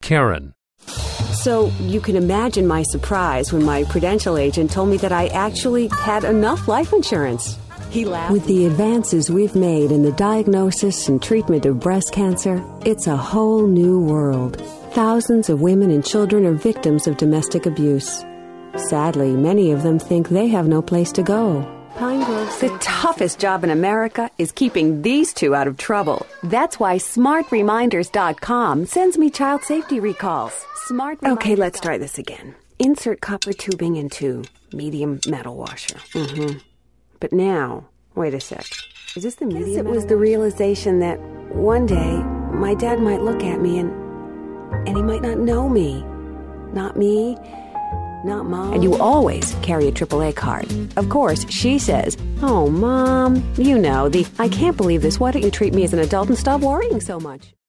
Karen. So you can imagine my surprise when my Prudential agent told me that I actually had enough life insurance. He laughed. With the advances we've made in the diagnosis and treatment of breast cancer, it's a whole new world. Thousands of women and children are victims of domestic abuse. Sadly, many of them think they have no place to go. The toughest job in America is keeping these two out of trouble. That's why SmartReminders.com sends me child safety recalls. Okay, let's try this again. Insert copper tubing into medium metal washer. But now, wait a sec. Is this the medium? It was the realization that one day my dad might look at me and he might not know me. Not me. Not Mom. And you always carry a AAA card. Of course, she says, "Oh, Mom, you know, I can't believe this. Why don't you treat me as an adult and stop worrying so much?"